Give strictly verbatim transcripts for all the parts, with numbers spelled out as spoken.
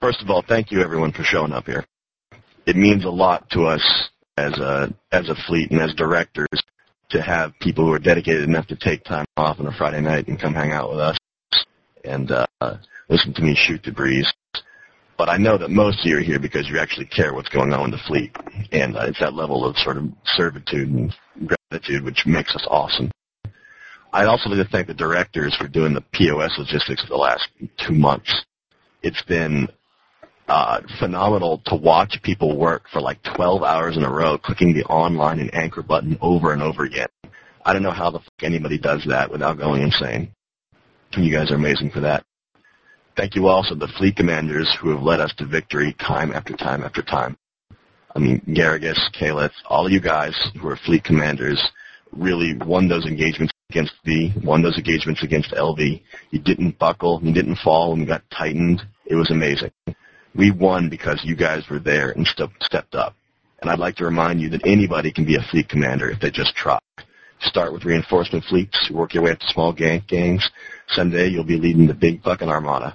First of all, thank you everyone for showing up here. It means a lot to us as a as a fleet and as directors to have people who are dedicated enough to take time off on a Friday night and come hang out with us and uh, listen to me shoot the breeze. But I know that most of you are here because you actually care what's going on with the fleet, and uh, it's that level of sort of servitude and gratitude which makes us awesome. I'd also like to thank the directors for doing the P O S logistics for the last two months. It's been uh, phenomenal to watch people work for like twelve hours in a row, clicking the online and anchor button over and over again. I don't know how the fuck anybody does that without going insane. You guys are amazing for that. Thank you also to the fleet commanders who have led us to victory time after time after time. I mean, Garrigus, Caliph, all of you guys who are fleet commanders really won those engagements against V, won those engagements against L V. You didn't buckle, you didn't fall when you got tightened. It was amazing. We won because you guys were there and st- stepped up. And I'd like to remind you that anybody can be a fleet commander if they just try. Start with reinforcement fleets, work your way up to small gang- gangs. Someday you'll be leading the big fucking armada.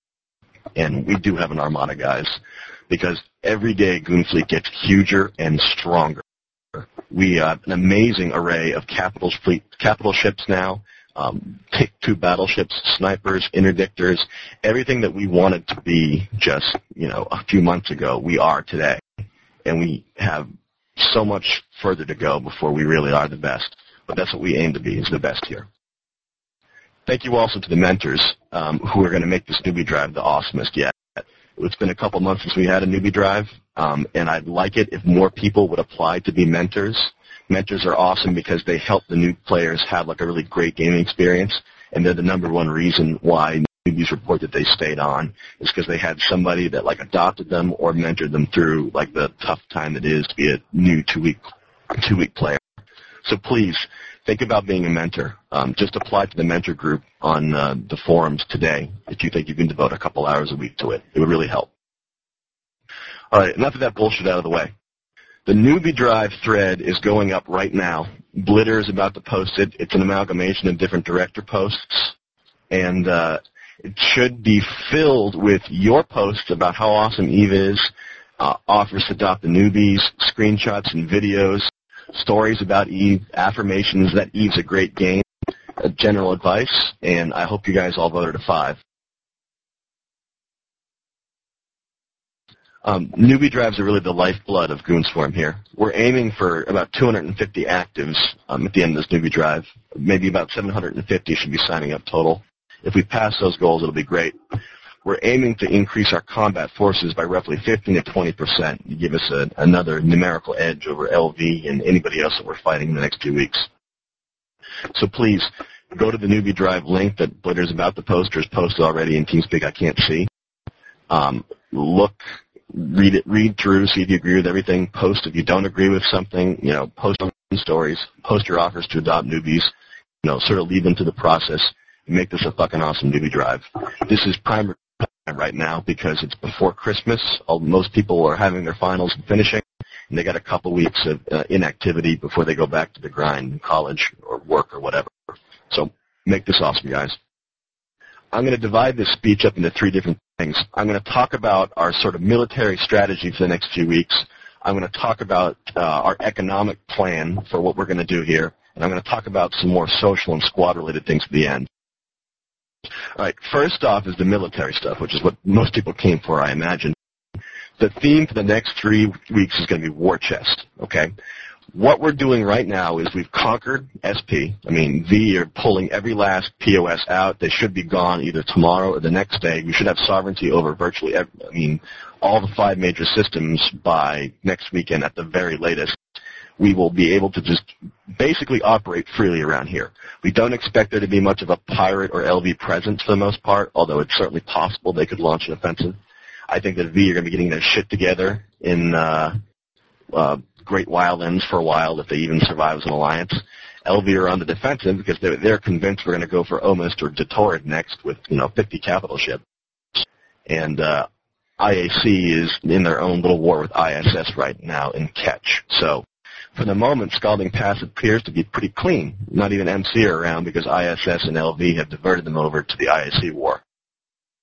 And we do have an armada, guys, because every day Goon Fleet gets huger and stronger. We have an amazing array of capital fleet, capital ships now, um, T two battleships, snipers, interdictors, everything that we wanted to be just, you know, a few months ago, we are today. And we have so much further to go before we really are the best. But that's what we aim to be, is the best here. Thank you also to the mentors um, who are going to make this newbie drive the awesomest yet. It's been a couple months since we had a newbie drive, um, and I'd like it if more people would apply to be mentors. Mentors are awesome because they help the new players have like a really great gaming experience, and they're the number one reason why newbies report that they stayed on is because they had somebody that like adopted them or mentored them through like the tough time it is to be a new two-week two-week player. So please, think about being a mentor. Um, just apply to the mentor group on uh, the forums today if you think you can devote a couple hours a week to it. It would really help. All right, enough of that bullshit out of the way. The newbie drive thread is going up right now. Blitter is about to post it. It's an amalgamation of different director posts, and uh, it should be filled with your posts about how awesome Eve is, uh, offers to adopt the newbies, screenshots and videos, stories about Eve, affirmations that Eve's a great game, uh, general advice, and I hope you guys all voted a five. Um, newbie drives are really the lifeblood of Goonswarm here. We're aiming for about two hundred fifty actives um, at the end of this newbie drive. Maybe about seven hundred fifty should be signing up total. If we pass those goals, it'll be great. We're aiming to increase our combat forces by roughly fifteen to twenty percent to give us a, another numerical edge over L V and anybody else that we're fighting in the next few weeks. So please, go to the newbie drive link that Blitter's about to post or is posted already in TeamSpeak I can't see. Um, look, read it, read through, see if you agree with everything. Post if you don't agree with something, you know, post on stories, post your offers to adopt newbies, you know, sort of lead them to the process. Make this a fucking awesome newbie drive. This is prime time right now because it's before Christmas. All, most people are having their finals and finishing, and they got a couple weeks of uh, inactivity before they go back to the grind in college or work or whatever. So make this awesome, guys. I'm going to divide this speech up into three different things. I'm going to talk about our sort of military strategy for the next few weeks. I'm going to talk about uh, our economic plan for what we're going to do here, and I'm going to talk about some more social and squad-related things at the end. All right, first off is the military stuff, which is what most people came for, I imagine. The theme for the next three weeks is going to be War Chest, okay? What we're doing right now is we've conquered S P. I mean, V are pulling every last P O S out. They should be gone either tomorrow or the next day. We should have sovereignty over virtually every, I mean, all the five major systems by next weekend at the very latest. We will be able to just basically operate freely around here. We don't expect there to be much of a pirate or L V presence for the most part, although it's certainly possible they could launch an offensive. I think that V are going to be getting their shit together in uh, uh, Great Wildlands for a while if they even survive as an alliance. L V are on the defensive because they're, they're convinced we're going to go for Omist or Detorid next with, you know, fifty capital ships. And uh, I A C is in their own little war with I S S right now in Ketch. So for the moment, Scalding Pass appears to be pretty clean. Not even M C are around because I S S and L V have diverted them over to the I A C war.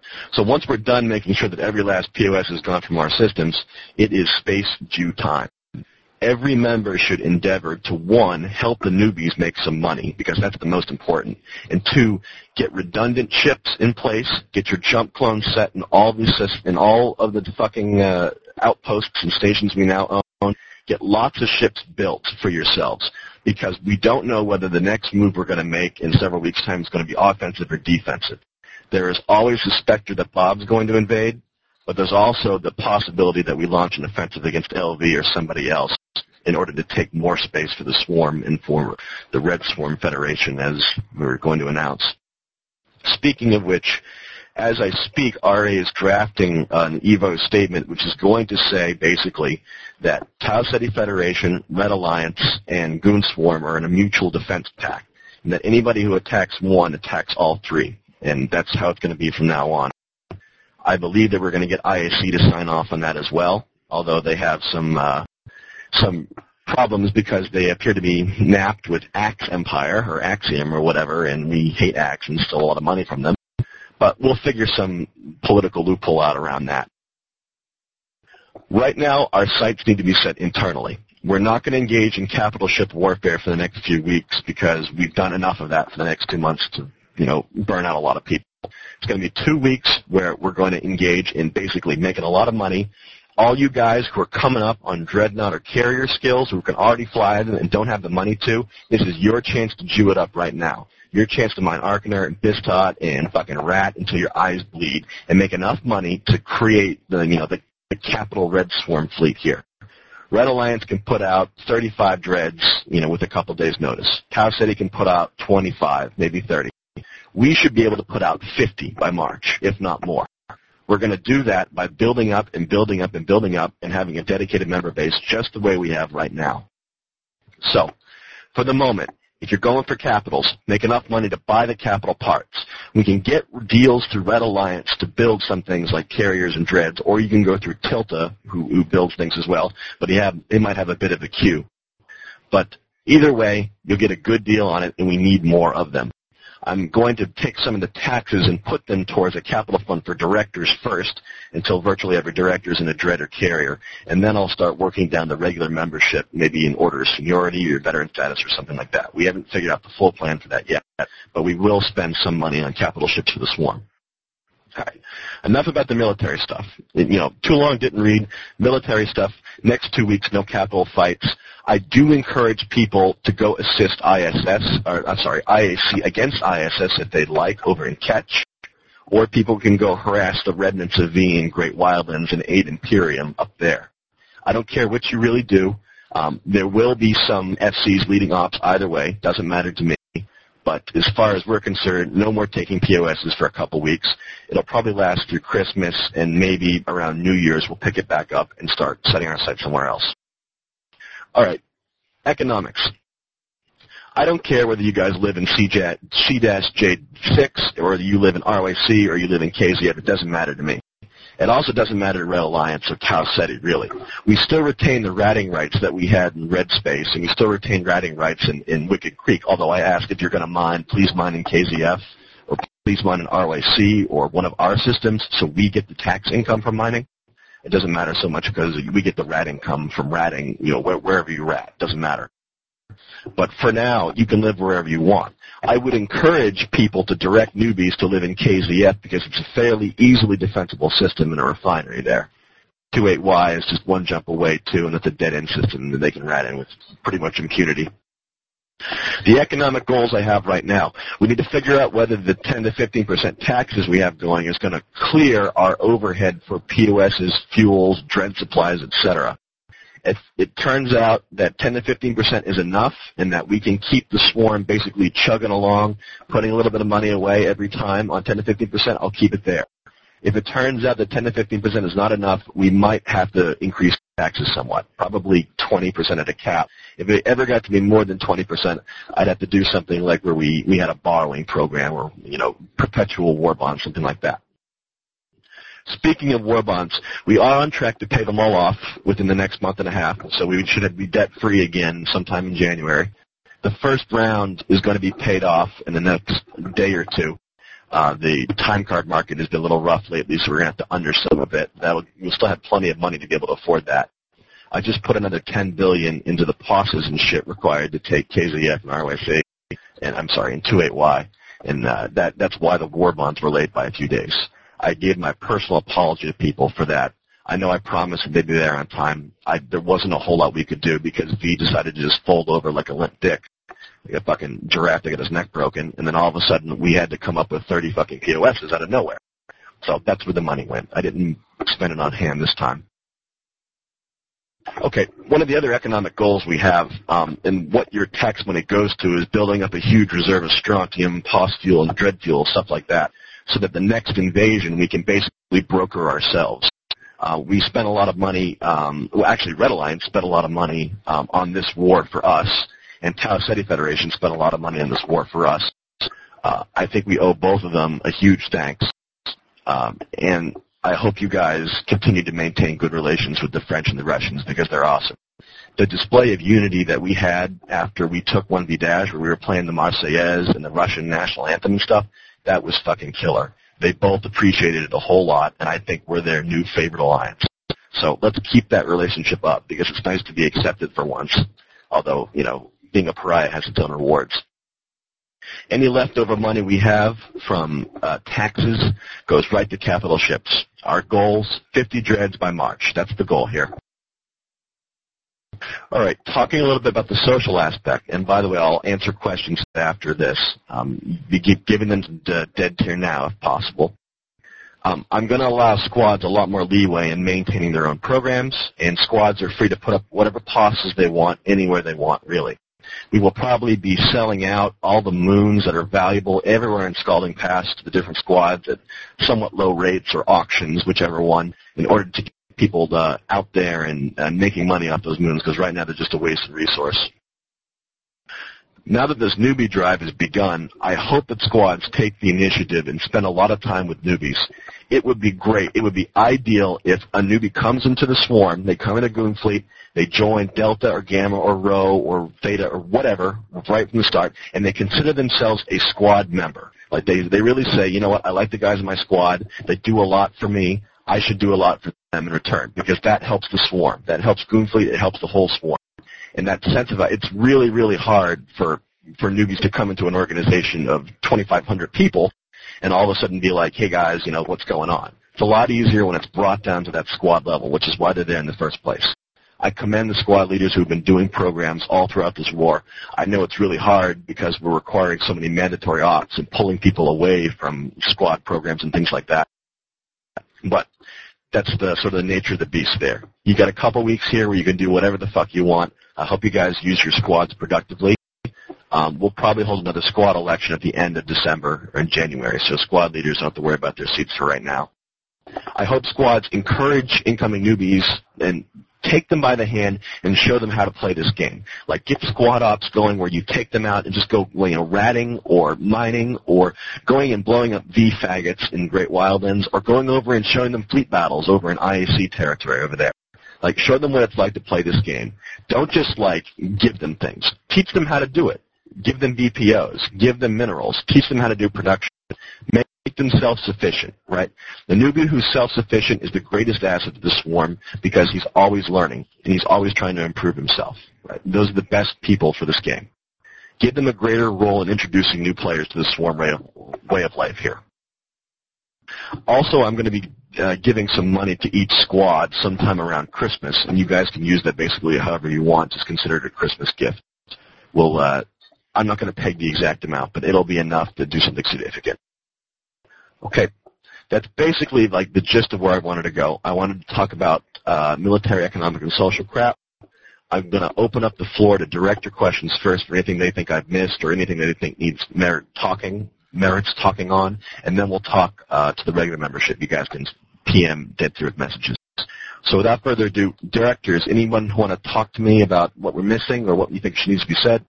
So once we're done making sure that every last P O S is gone from our systems, it is space due time. Every member should endeavor to, one, help the newbies make some money, because that's the most important, and two, get redundant chips in place, get your jump clone set in all, these, in all of the fucking uh, outposts and stations we now own. Get lots of ships built for yourselves, because we don't know whether the next move we're going to make in several weeks' time is going to be offensive or defensive. There is always the specter that Bob's going to invade, but there's also the possibility that we launch an offensive against L V or somebody else in order to take more space for the Swarm and for the Red Swarm Federation, as we're going to announce. Speaking of which, as I speak, R A is drafting an Evo statement which is going to say, basically, that Tau Ceti Federation, Red Alliance, and Goon Swarm are in a mutual defense pact, and that anybody who attacks one attacks all three, and that's how it's going to be from now on. I believe that we're going to get I A C to sign off on that as well, although they have some uh, some problems because they appear to be napped with Axe Empire, or Axiom, or whatever, and we hate Axe and steal a lot of money from them. But we'll figure some political loophole out around that. Right now, our sights need to be set internally. We're not going to engage in capital ship warfare for the next few weeks because we've done enough of that for the next two months to, you know, burn out a lot of people. It's going to be two weeks where we're going to engage in basically making a lot of money. All you guys who are coming up on Dreadnought or carrier skills, who can already fly them and don't have the money to, this is your chance to Jew it up right now. Your chance to mine Arcaner and Bistot and fucking Rat until your eyes bleed and make enough money to create the, you know, the, the capital Red Swarm fleet here. Red Alliance can put out thirty-five dreads, you know, with a couple days' notice. Tau Ceti can put out twenty-five, maybe thirty. We should be able to put out fifty by March, if not more. We're going to do that by building up and building up and building up and having a dedicated member base just the way we have right now. So, for the moment, if you're going for capitals, make enough money to buy the capital parts. We can get deals through Red Alliance to build some things like carriers and dreads, or you can go through Tilta, who, who builds things as well, but he, have, he might have a bit of a queue. But either way, you'll get a good deal on it, and we need more of them. I'm going to take some of the taxes and put them towards a capital fund for directors first until virtually every director is in a dread or carrier, and then I'll start working down the regular membership, maybe in order of seniority or veteran status or something like that. We haven't figured out the full plan for that yet, but we will spend some money on capital ships for the Swarm. All right. Enough about the military stuff. You know, too long, didn't read. Military stuff. Next two weeks, no capital fights. I do encourage people to go assist I S S, or I'm sorry, I A C against I S S if they'd like over in Ketch, or people can go harass the remnants of V in Great Wildlands and aid Imperium up there. I don't care what you really do. Um, there will be some F Cs leading ops either way. Doesn't matter to me. But as far as we're concerned, no more taking P O Ss for a couple weeks. It'll probably last through Christmas, and maybe around New Year's we'll pick it back up and start setting our sights somewhere else. All right, economics. I don't care whether you guys live in C J six, or whether you live in R O A C, or you live in K Z F. It doesn't matter to me. It also doesn't matter to Red Alliance or Tau Ceti, really. We still retain the ratting rights that we had in Red Space, and we still retain ratting rights in, in Wicked Creek, although I ask if you're going to mine, please mine in K Z F, or please mine in R O A C, or one of our systems, so we get the tax income from mining. It doesn't matter so much because we get the rat income from ratting, you know, where, wherever you rat. It doesn't matter. But for now, you can live wherever you want. I would encourage people to direct newbies to live in K Z F because it's a fairly easily defensible system in a refinery there. two eight Y is just one jump away, too, and it's a dead-end system that they can rat in with pretty much impunity. The economic goals I have right now, we need to figure out whether the ten to fifteen percent taxes we have going is going to clear our overhead for P O Ss, fuels, dread supplies, et cetera. If it turns out that ten to fifteen percent is enough and that we can keep the Swarm basically chugging along, putting a little bit of money away every time on ten to fifteen percent, I'll keep it there. If it turns out that ten to fifteen percent is not enough, we might have to increase taxes somewhat, probably twenty percent at a cap. If it ever got to be more than twenty percent, I'd have to do something like where we, we had a borrowing program or, you know, perpetual war bonds, something like that. Speaking of war bonds, we are on track to pay them all off within the next month and a half, so we should be debt-free again sometime in January. The first round is going to be paid off in the next day or two. Uh, the time card market has been a little rough lately, so we're going to have to undersell them a bit. That'll, we'll still have plenty of money to be able to afford that. I just put another ten billion dollars into the P O Ss and shit required to take K Z F and R Y C, and I'm sorry, and two eight Y, and uh, that that's why the war bonds were late by a few days. I gave my personal apology to people for that. I know I promised that they'd be there on time. I, there wasn't a whole lot we could do because V decided to just fold over like a limp dick, like a fucking giraffe that got his neck broken, and then all of a sudden we had to come up with thirty fucking P O Ss out of nowhere. So that's where the money went. I didn't spend it on hand this time. Okay, one of the other economic goals we have, um, and what your tax money goes to, is building up a huge reserve of strontium, P O S fuel, and dread fuel, stuff like that, so that the next invasion we can basically broker ourselves. Uh, we spent a lot of money, um, well, actually Red Alliance spent a lot of money um, on this war for us, and Tau Ceti Federation spent a lot of money on this war for us. Uh, I think we owe both of them a huge thanks, um, and I hope you guys continue to maintain good relations with the French and the Russians because they're awesome. The display of unity that we had after we took one V Dash, where we were playing the Marseillaise and the Russian national anthem and stuff, that was fucking killer. They both appreciated it a whole lot, and I think we're their new favorite alliance. So let's keep that relationship up because it's nice to be accepted for once, although, you know, being a pariah has its own rewards. Any leftover money we have from uh, taxes goes right to capital ships. Our goals, fifty dreads by March. That's the goal here. All right, talking a little bit about the social aspect, and by the way, I'll answer questions after this. Um, be giving them to dead tier now if possible. Um, I'm going to allow squads a lot more leeway in maintaining their own programs, and squads are free to put up whatever P O Ss they want anywhere they want, really. We will probably be selling out all the moons that are valuable everywhere in Scalding Pass to the different squads at somewhat low rates or auctions, whichever one, in order to get people uh, out there and uh, making money off those moons, because right now they're just a wasted resource. Now that this newbie drive has begun, I hope that squads take the initiative and spend a lot of time with newbies. It would be great. It would be ideal if a newbie comes into the swarm, they come into Goon Fleet, they join Delta or Gamma or Rho or Theta or whatever right from the start, and they consider themselves a squad member. Like they, they really say, you know what, I like the guys in my squad. They do a lot for me. I should do a lot for them in return, because that helps the swarm. That helps Goon Fleet. It helps the whole swarm. And that sense of it's really, really hard for, for newbies to come into an organization of twenty-five hundred people and all of a sudden be like, hey, guys, you know, what's going on? It's a lot easier when it's brought down to that squad level, which is why they're there in the first place. I commend the squad leaders who have been doing programs all throughout this war. I know it's really hard because we're requiring so many mandatory ops and pulling people away from squad programs and things like that. But that's the sort of the nature of the beast there. You got a couple weeks here where you can do whatever the fuck you want. I hope you guys use your squads productively. Um, we'll probably hold another squad election at the end of December or in January, so squad leaders don't have to worry about their seats for right now. I hope squads encourage incoming newbies and take them by the hand and show them how to play this game. Like, get squad ops going where you take them out and just go, you know, ratting or mining or going and blowing up V faggots in Great Wildlands or going over and showing them fleet battles over in I A C territory over there. Like, show them what it's like to play this game. Don't just, like, give them things. Teach them how to do it. Give them B P Os. Give them minerals. Teach them how to do production. Make them self-sufficient, right? The newbie who's self-sufficient is the greatest asset to the swarm because he's always learning and he's always trying to improve himself, right? Those are the best people for this game. Give them a greater role in introducing new players to the swarm way of, way of life here. Also, I'm going to be uh, giving some money to each squad sometime around Christmas, and you guys can use that basically however you want. Just consider it a Christmas gift. We'll, uh, I'm not going to peg the exact amount, but it'll be enough to do something significant. Okay, that's basically like the gist of where I wanted to go. I wanted to talk about uh, military, economic, and social crap. I'm going to open up the floor to director questions first for anything they think I've missed or anything they think needs merit talking, merits talking on, and then we'll talk uh, to the regular membership. You guys can P M Dead Through with messages. So without further ado, directors, anyone want to talk to me about what we're missing or what you think needs to be said?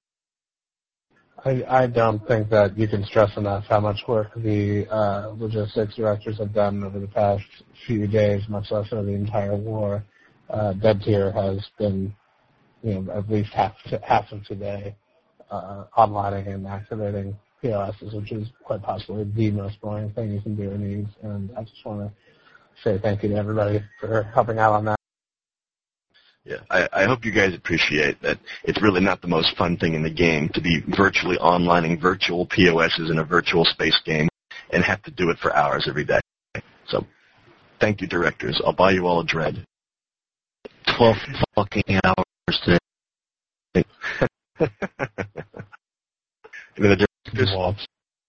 I, I don't think that you can stress enough how much work the uh, logistics directors have done over the past few days, much less over the entire war. Uh, Dead Tier has been, you know, at least half half of today uh, onlining and activating P O Ss, which is quite possibly the most boring thing you can do in these. And I just want to say thank you to everybody for helping out on that. Yeah, I, I hope you guys appreciate that it's really not the most fun thing in the game to be virtually onlining virtual P O Ss in a virtual space game and have to do it for hours every day. So, thank you, directors. I'll buy you all a dread. Twelve fucking hours today. the directors?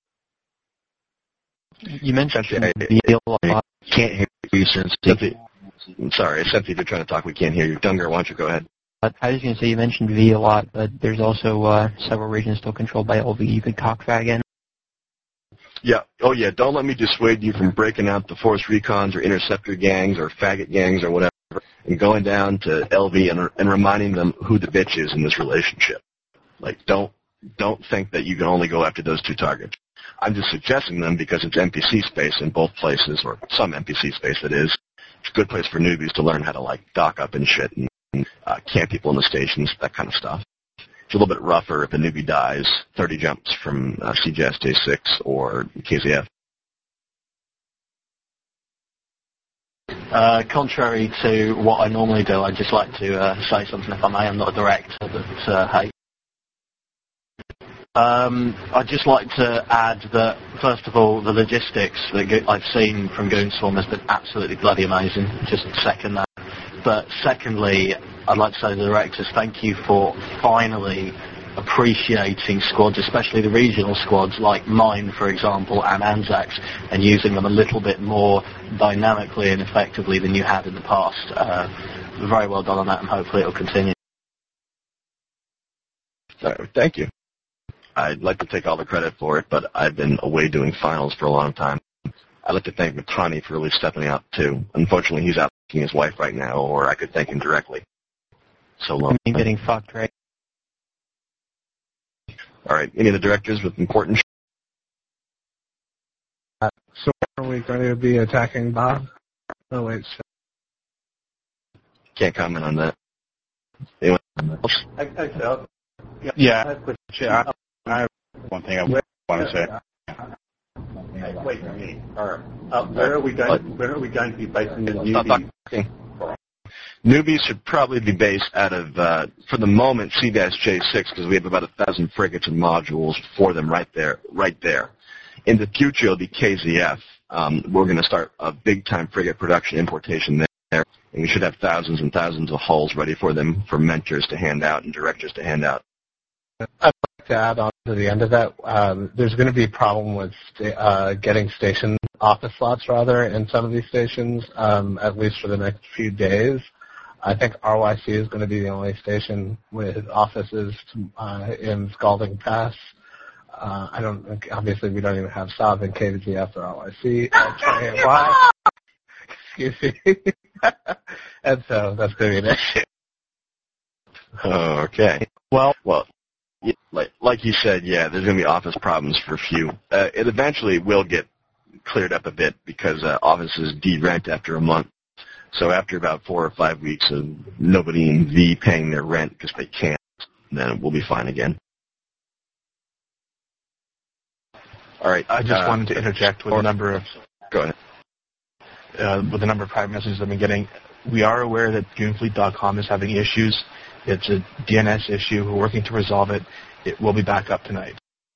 You mentioned V a lot. Can't hear you, Cincy. I'm sorry, Cincy, if you're trying to talk, we can't hear you. Dunger, why don't you go ahead? I was going to say you mentioned V a lot, but there's also uh, several regions still controlled by L V. You could cockfag in. Yeah. Oh, yeah. Don't let me dissuade you from breaking out the Force Recons or Interceptor gangs or faggot gangs or whatever and going down to L V and, and reminding them who the bitch is in this relationship. Like, don't don't think that you can only go after those two targets. I'm just suggesting them because it's N P C space in both places, or some N P C space that is. It's a good place for newbies to learn how to, like, dock up and shit and uh, camp people in the stations, that kind of stuff. It's a little bit rougher if a newbie dies thirty jumps from uh, C J S J six or K Z F. Uh, contrary to what I normally do, I'd just like to uh, say something, if I may. I'm not a director, but uh, hey. Um, I'd just like to add that, first of all, the logistics that I've seen from Goonswarm has been absolutely bloody amazing. Just second that. But secondly, I'd like to say to the directors, thank you for finally appreciating squads, especially the regional squads like mine, for example, and Anzacs, and using them a little bit more dynamically and effectively than you had in the past. Uh, very well done on that, and hopefully it'll continue. Uh, thank you. I'd like to take all the credit for it, but I've been away doing finals for a long time. I'd like to thank Matani for really stepping up, too. Unfortunately, he's out seeing his wife right now, or I could thank him directly. So long. You're getting fucked, right? All right. Any of the directors with important sh- uh, So are we going to be attacking Bob? Oh, wait. Can't comment on that. Anyone else? I, I, so, yeah. Yeah. yeah. I have one thing I want to say. Wait for me. All right. Uh, where are we going? Where are we going to be basing the newbies? Newbies should probably be based out of, uh, for the moment, C J six, because we have about a thousand frigates and modules for them right there. Right there. In the future, it'll be K Z F. Um, we're going to start a big-time frigate production importation there, and we should have thousands and thousands of hulls ready for them for mentors to hand out and directors to hand out. I'd like to add on to the end of that, um, there's going to be a problem with sta- uh, getting station office slots, rather, in some of these stations, um, at least for the next few days. I think R Y C is going to be the only station with offices uh, in Scalding Pass. Uh, I don't, obviously we don't even have S O B in K Z F or R Y C. Why? Excuse me. And so that's going to be an issue. Okay. Well, well, like like you said, yeah, there's going to be office problems for a few. Uh, it eventually will get cleared up a bit because uh, offices de-rent after a month. So after about four or five weeks of nobody in V paying their rent because they can't, then we'll be fine again. All right. I just uh, wanted to interject with or, a number of go ahead. Uh, with the number of private messages I've been getting. We are aware that Goonfleet dot com is having issues. It's a D N S issue. We're working to resolve it. It will be back up tonight.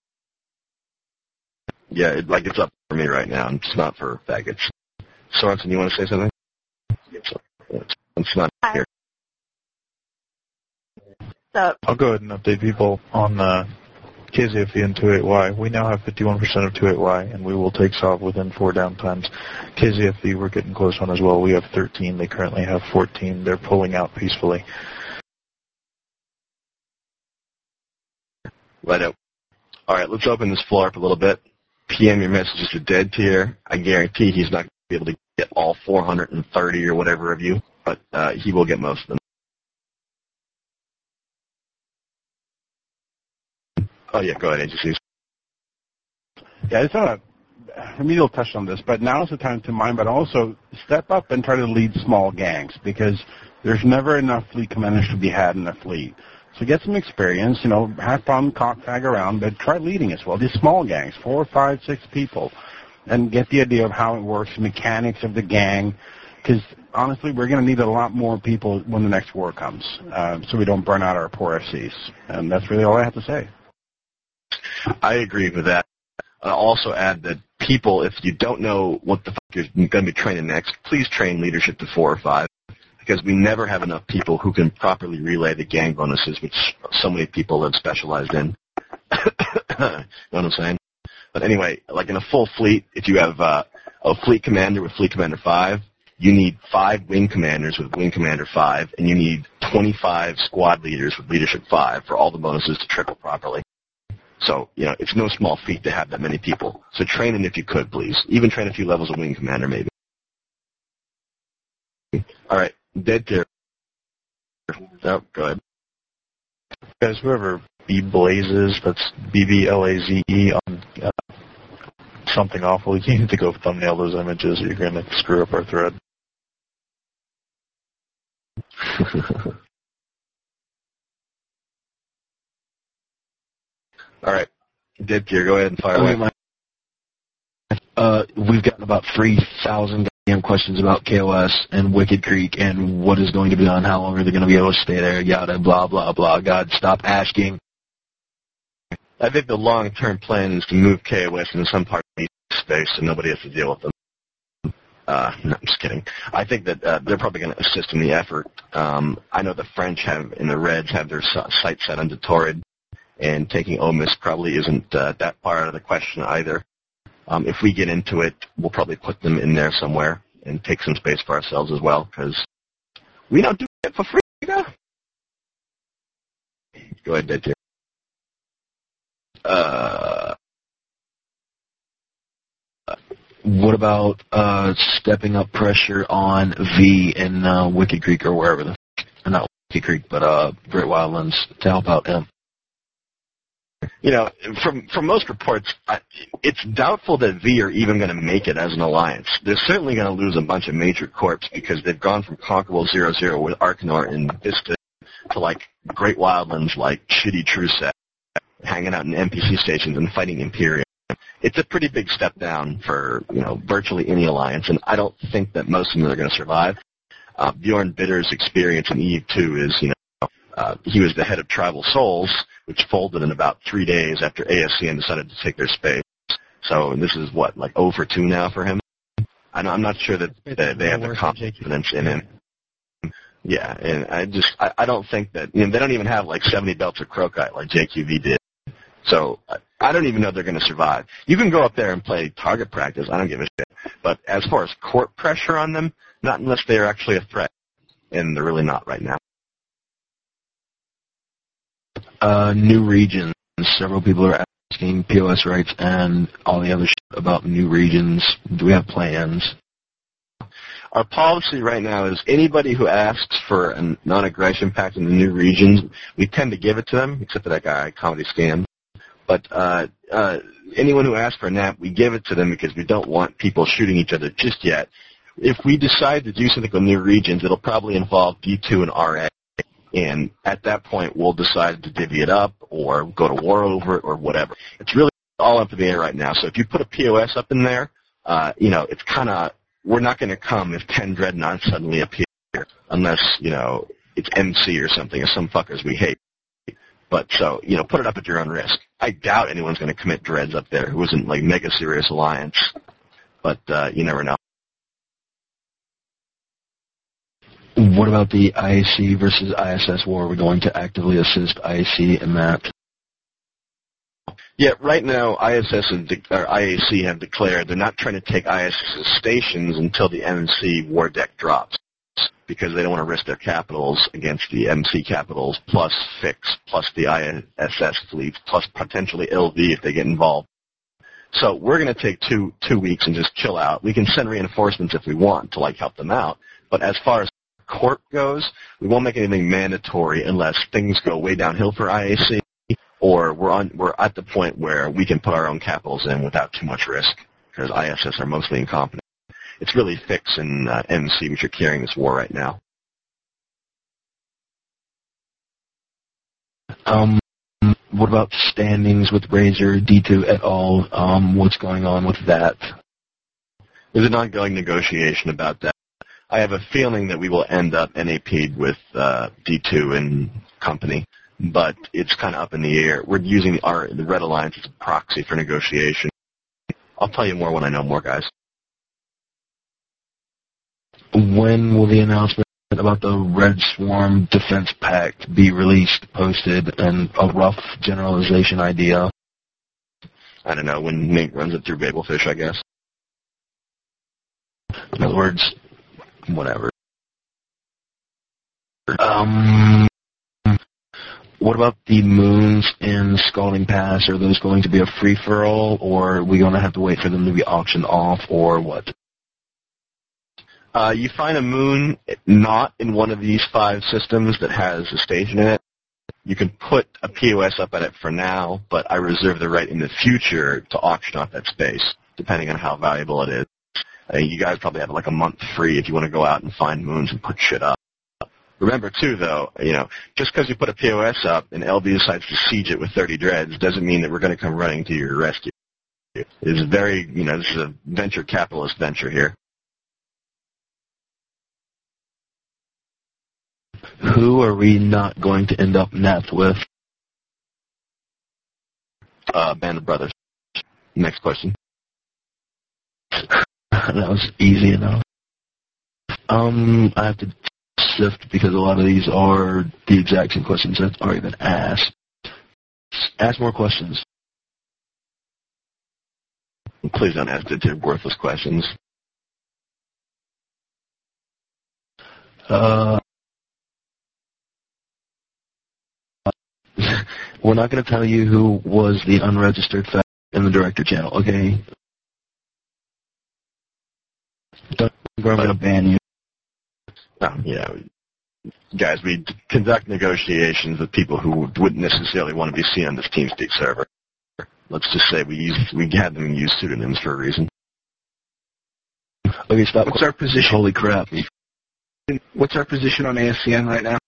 Yeah, it, like it's up for me right now. It's not for faggots. Sorensen, you want to say something? It's, it's not here. So, I'll go ahead and update people on uh, K Z F V and two eight Y. We now have fifty-one percent of two eight Y, and we will take S O B within four downtimes. K Z F V we're getting close on as well. We have thirteen. They currently have fourteen. They're pulling out peacefully. Right out. All right, let's open this floor up a little bit. P M your messages to Dead Tier. I guarantee he's not going to be able to get all four hundred thirty or whatever of you, but uh, he will get most of them. Oh, yeah, go ahead, agencies. Yeah, it's not a remedial touch on this, but now's the time to mine, but also step up and try to lead small gangs because there's never enough fleet commanders to be had in a fleet. So get some experience, you know, have fun, cock tag around, but try leading as well. These small gangs, four, five, six people, and get the idea of how it works, mechanics of the gang, because honestly, we're going to need a lot more people when the next war comes, uh, so we don't burn out our poor F Cs. And that's really all I have to say. I agree with that. I'll also add that people, if you don't know what the fuck you're going to be training next, please train leadership to four or five, because we never have enough people who can properly relay the gang bonuses, which so many people have specialized in. You know what I'm saying? But anyway, like in a full fleet, if you have uh, a fleet commander with fleet commander five, you need five wing commanders with wing commander five, and you need twenty-five squad leaders with leadership five for all the bonuses to trickle properly. So, you know, it's no small feat to have that many people. So train them if you could, please. Even train a few levels of wing commander, maybe. All right, dead tier. Oh, go ahead. Guys, whoever B Blazes, that's B B L A Z E on uh, something awful, you need to go thumbnail those images or you're going to screw up our thread. All right, dead tier, go ahead and fire away. Uh, we've gotten about three thousand goddamn questions about K O S and Wicked Creek and what is going to be done, how long are they going to be able to stay there, yada, blah, blah, blah. God, stop asking. I think the long-term plan is to move K O S into some part of the space so nobody has to deal with them. Uh, no, I'm just kidding. I think that uh, they're probably going to assist in the effort. Um, I know the French have, and the Reds have their sights set on Torrid, and taking Omis probably isn't uh, that part of the question either. Um, if we get into it, we'll probably put them in there somewhere and take some space for ourselves as well, because we don't do it for free. You know? Go ahead, Dead Tier. Uh, what about uh, stepping up pressure on V in uh, Wicked Creek or wherever the f- not Wicked Creek, but uh, Great Wildlands to help out him? You know, from from most reports, I, it's doubtful that V are even going to make it as an alliance. They're certainly going to lose a bunch of major corps because they've gone from Conquerable zero zero with Arcanor and Vista to, like, Great Wildlands, like shitty Truset, hanging out in N P C stations and fighting Imperium. It's a pretty big step down for, you know, virtually any alliance, and I don't think that most of them are going to survive. Uh, Bjorn Bitter's experience in E U two is, you know, uh, he was the head of Tribal Souls, which folded in about three days after A S C N decided to take their space. So this is, what, like oh for two now for him? I'm not sure that they, they have the confidence in him. Yeah, and I just, I, I don't think that, you know, they don't even have like seventy belts of Crocite like J Q V did. So I, I don't even know they're going to survive. You can go up there and play target practice. I don't give a shit. But as far as court pressure on them, not unless they are actually a threat. And they're really not right now. Uh, new regions. Several people are asking P O S rights and all the other shit about new regions. Do we have plans? Our policy right now is anybody who asks for a non-aggression pact in the new regions, we tend to give it to them, except for that guy, Comedy Scam. But uh, uh, anyone who asks for a N A P, we give it to them because we don't want people shooting each other just yet. If we decide to do something with new regions, it'll probably involve D two and R A. And at that point, we'll decide to divvy it up or go to war over it or whatever. It's really all up in the air right now. So if you put a P O S up in there, uh, you know, it's kind of, we're not going to come if ten Dreadnoughts suddenly appear unless, you know, it's M C or something or some fuckers we hate. But so, you know, put it up at your own risk. I doubt anyone's going to commit Dreads up there who isn't, like, mega serious alliance. But uh, you never know. What about the I A C versus I S S war? Are we going to actively assist I A C in that? Yeah, right now I S S and de- or I A C have declared they're not trying to take ISS's stations until the M C war deck drops because they don't want to risk their capitals against the M C capitals plus Fix, plus the I S S fleet, plus potentially L V if they get involved. So we're going to take two two weeks and just chill out. We can send reinforcements if we want to, like, help them out. But as far as Corp goes, we won't make anything mandatory unless things go way downhill for I A C or we're on we're at the point where we can put our own capitals in without too much risk because I S S are mostly incompetent. It's really Fix and uh, M C which are carrying this war right now. Um, what about standings with Razor, D two et al.? Um, what's going on with that? There's an ongoing negotiation about that. I have a feeling that we will end up N A P'd with uh, D two and company, but it's kind of up in the air. We're using our the Red Alliance as a proxy for negotiation. I'll tell you more when I know more, guys. When will the announcement about the Red Swarm Defense Pact be released, posted, and a rough generalization idea? I don't know, when Nate runs it through Babelfish, I guess. In other words, whatever. Um, what about the moons in Scalding Pass? Are those going to be a free-for-all, or are we going to have to wait for them to be auctioned off, or what? Uh, you find a moon not in one of these five systems that has a station in it. You can put a P O S up at it for now, but I reserve the right in the future to auction off that space, depending on how valuable it is. Uh, you guys probably have like a month free if you want to go out and find moons and put shit up. Remember, too, though, you know, just because you put a P O S up and L V decides to siege it with thirty dreads doesn't mean that we're going to come running to your rescue. It's very, you know, this is a venture capitalist venture here. Who are we not going to end up napped with? Uh, Band of Brothers. Next question. That was easy enough. Um, I have to sift because a lot of these are the exact same questions that already been asked. Ask more questions. Please don't ask the worthless questions. Uh, we're not going to tell you who was the unregistered fact in the director channel, okay? Don't, I'm going to ban you. No, yeah. Guys, we conduct negotiations with people who wouldn't necessarily want to be seen on this TeamSpeak server. Let's just say we use, we had them use pseudonyms for a reason. Okay, stop. What's our position? Holy crap. What's our position on A S C N right now?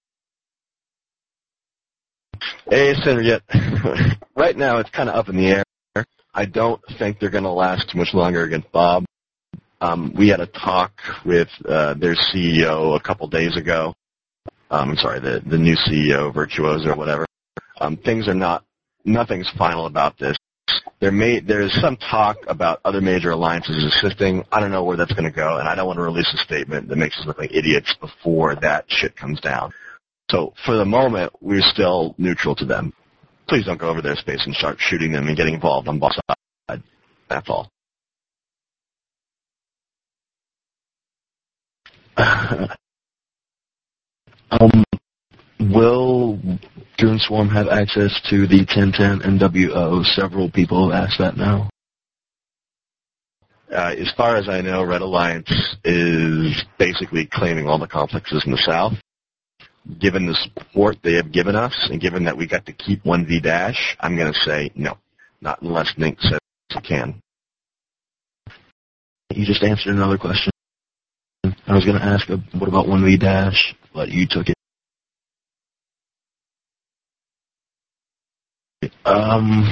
A S N yet. Right now, it's kind of up in the air. I don't think they're going to last too much longer against Bob. Um, we had a talk with uh, their C E O a couple days ago. Um, I'm sorry, the, the new C E O, Virtuoso or whatever. Um, things are not, nothing's final about this. There may, there is some talk about other major alliances assisting. I don't know where that's going to go, and I don't want to release a statement that makes us look like idiots before that shit comes down. So for the moment, we're still neutral to them. Please don't go over their space and start shooting them and getting involved on both sides. That's all. um, will Goon Swarm have access to the ten ten and W O? Several people have asked that now. Uh, as far as I know, Red Alliance is basically claiming all the complexes in the south. Given the support they have given us, and given that we got to keep one V dash, I'm going to say no, not unless Nink says it can. You just answered another question. I was going to ask, uh, what about one V dash, but you took it. Um,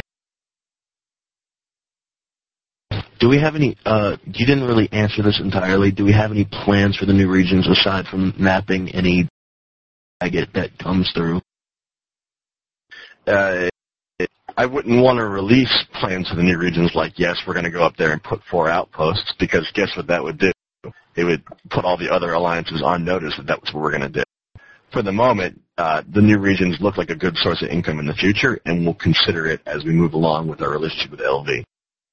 do we have any, uh, you didn't really answer this entirely, do we have any plans for the new regions aside from mapping any target that comes through? Uh, I wouldn't want to release plans for the new regions like, yes, we're going to go up there and put four outposts, because guess what that would do? It would put all the other alliances on notice that that's what we're going to do. For the moment, uh, the new regions look like a good source of income in the future, and we'll consider it as we move along with our relationship with L V.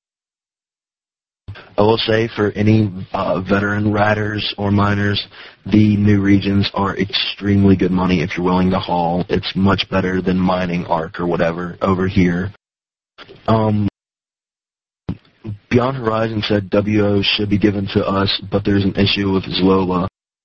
I will say for any uh, veteran riders or miners, the new regions are extremely good money if you're willing to haul. It's much better than mining Arc or whatever over here. Um, Beyond Horizon said W O should be given to us, but there's an issue with Zlola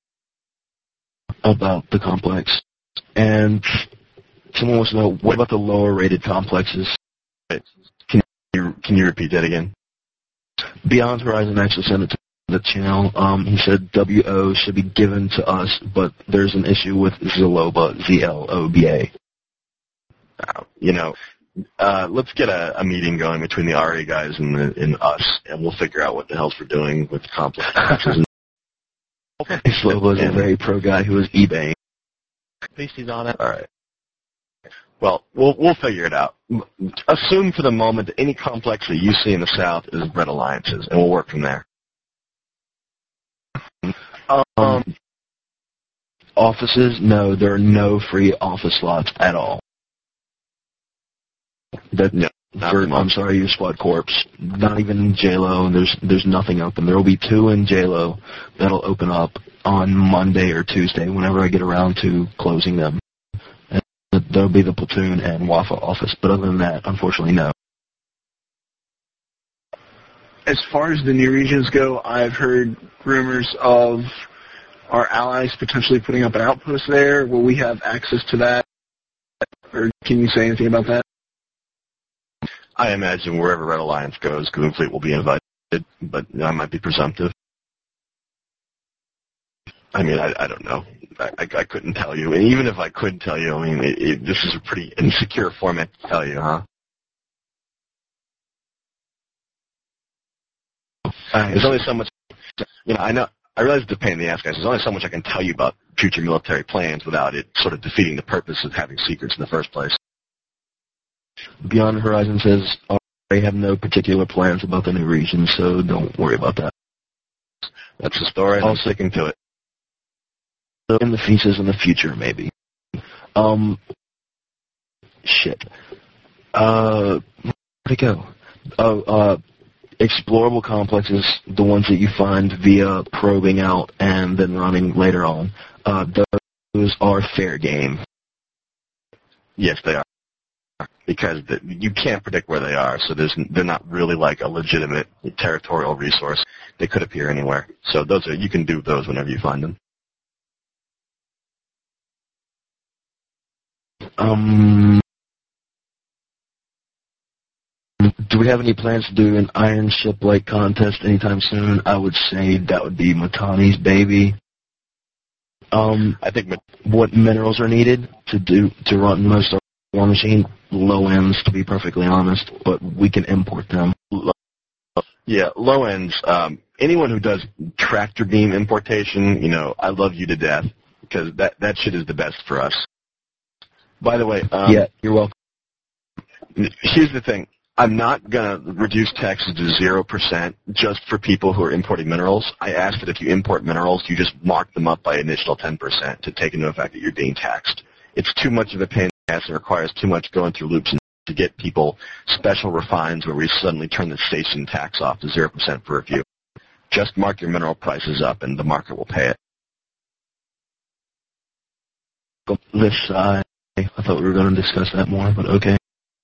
about the complex. And someone wants to know, what about the lower rated complexes? Can you, can you repeat that again? Beyond Horizon actually sent it to the channel. Um, he said W O should be given to us, but there's an issue with Zloba, Z L O B A. Uh, you know, uh, let's get a, a meeting going between the R A guys and, the, and us, and we'll figure out what the hell's we're doing with complex taxes. Slobo is a very pro guy who was eBaying. At least he's on it. All right. Well, we'll we'll figure it out. Assume for the moment that any complex that you see in the South is Bread Alliances, and we'll work from there. Um, offices? No, there are no free office slots at all. That, no, not for, I'm sorry, your Squad Corps. Not even J-Lo. There's there's nothing open. There will be two in J-Lo that'll open up on Monday or Tuesday whenever I get around to closing them. And there'll be the Platoon and Wafa office. But other than that, unfortunately, no. As far as the new regions go, I've heard rumors of our allies potentially putting up an outpost there. Will we have access to that? Or can you say anything about that? I imagine wherever Red Alliance goes, Goon Fleet will be invited, but I might be presumptive. I mean, I, I don't know. I, I, I couldn't tell you. And even if I could tell you, I mean, it, it, this is a pretty insecure format to tell you, huh? There's only so much, you know, I know, I realize it's a pain in the ass, guys. There's only so much I can tell you about future military plans without it sort of defeating the purpose of having secrets in the first place. Beyond Horizon says, I have no particular plans about the new region, so don't worry about that. That's the story, and I'm sticking to it. In the thesis in the future, maybe. Um, shit. Uh, where'd it go? Oh, uh, explorable complexes, the ones that you find via probing out and then running later on, uh, those are fair game. Yes, they are. Because the, you can't predict where they are, so there's, they're not really like a legitimate territorial resource. They could appear anywhere. So those are, you can do those whenever you find them. Um, do we have any plans to do an iron ship-like contest anytime soon? I would say that would be Matani's baby. Um, I think what minerals are needed to do to run most of our war machine? Low ends, to be perfectly honest, but we can import them. Yeah, low ends. Um, anyone who does tractor beam importation, you know, I love you to death because that that shit is the best for us. By the way, um, yeah, you're welcome. Here's the thing. I'm not going to reduce taxes to zero percent just for people who are importing minerals. I ask that if you import minerals, you just mark them up by an additional ten percent to take into effect that you're being taxed. It's too much of a pain in the ass and requires too much going through loops to get people special refines where we suddenly turn the station tax off to zero percent for a few. Just mark your mineral prices up and the market will pay it. This side, I thought we were going to discuss that more, but okay.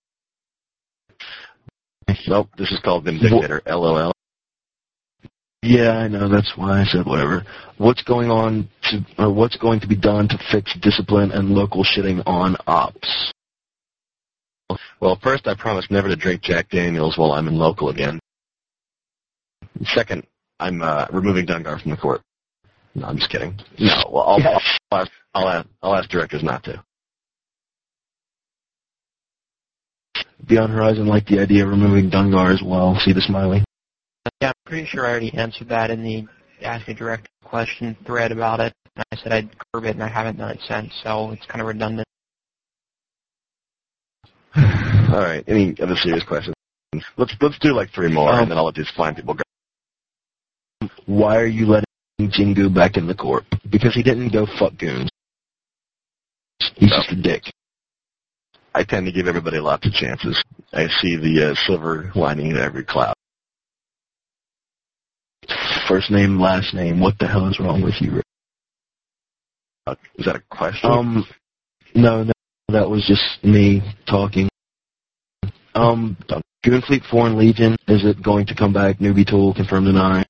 Nope, this is called Vindictator, LOL. Yeah, I know, that's why I said whatever. What's going on to, or what's going to be done to fix discipline and local shitting on ops? Well, first, I promise never to drink Jack Daniels while I'm in local again. Second, I'm uh, removing Dungar from the court. No, I'm just kidding. No, well, I'll, I'll, I'll, ask, I'll, ask, I'll ask directors not to. Beyond Horizon liked the idea of removing Dungar as well. See the smiley? Yeah, I'm pretty sure I already answered that in the Ask a Direct question thread about it. I said I'd curb it, and I haven't done it since, so it's kind of redundant. All right. Any other serious questions? Let's let's do like three more, um, and then I'll let these fine people go. Why are you letting Jingu back in the corp? Because he didn't go fuck goons. He's no. just a dick. I tend to give everybody lots of chances. I see the uh, silver lining in every cloud. First name, last name. What the hell is wrong with you, Rick? Uh, is that a question? Um, no, no, that was just me talking. Um, Goonfleet Foreign Legion, is it going to come back? Newbie Tool, confirm, deny?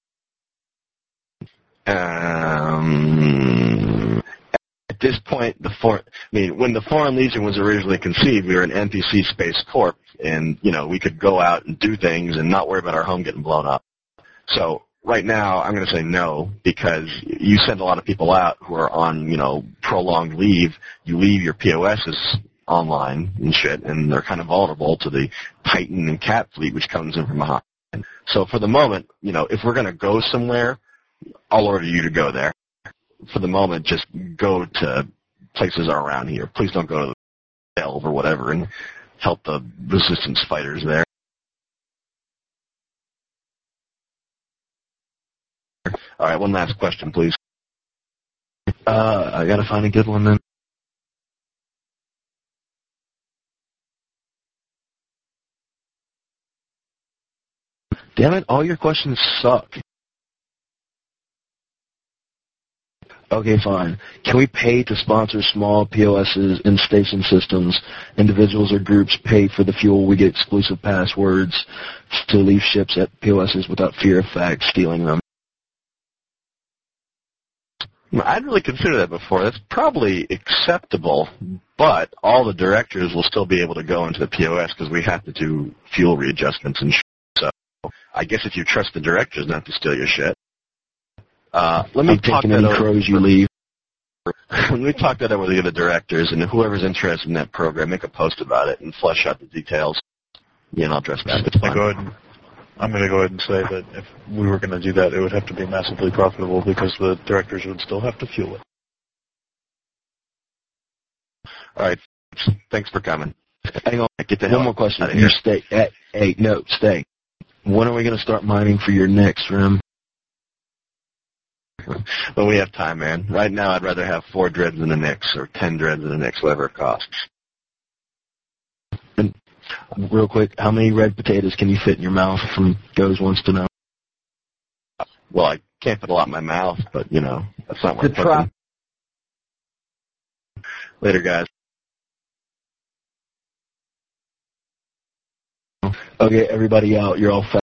Um, at this point, the for, I mean, when the Foreign Legion was originally conceived, we were an N P C space corp, and, you know, we could go out and do things and not worry about our home getting blown up. So, right now, I'm going to say no, because you send a lot of people out who are on, you know, prolonged leave. You leave your P O Ss online and shit, and they're kind of vulnerable to the Titan and Cat fleet, which comes in from behind. So for the moment, you know, if we're going to go somewhere, I'll order you to go there. For the moment, just go to places around here. Please don't go to the Delve or whatever and help the resistance fighters there. All right, one last question, please. Uh, I gotta find a good one then. Damn it, all your questions suck. Okay, fine. Can we pay to sponsor small P O Ss and station systems? Individuals or groups pay for the fuel. We get exclusive passwords to leave ships at P O Ss without fear of fact stealing them. I'd really consider that before. That's probably acceptable, but all the directors will still be able to go into the P O S because we have to do fuel readjustments and shit. So I guess if you trust the directors not to steal your shit, uh, let me I'm talk taking that any over. crows you leave. Let me talk that over with the other directors, and whoever's interested in that program, make a post about it and flesh out the details. Yeah, and I'll address that. It's I fine. go ahead and, I'm going to go ahead and say that if we were going to do that, it would have to be massively profitable because the directors would still have to fuel it. All right. Thanks for coming. Hang on. Get the hell One more question. out of You here. stay. Hey, hey, no, stay. When are we going to start mining for your next rim? But we have time, man. Right now, I'd rather have four dreads in the Knicks or ten dreads in the Knicks, whatever it costs. And real quick, how many red potatoes can you fit in your mouth from Goes Wants to Know? Well, I can't fit a lot in my mouth, but, you know, that's not worth The try- cooking. Later, guys. Okay, everybody out. You're all fat.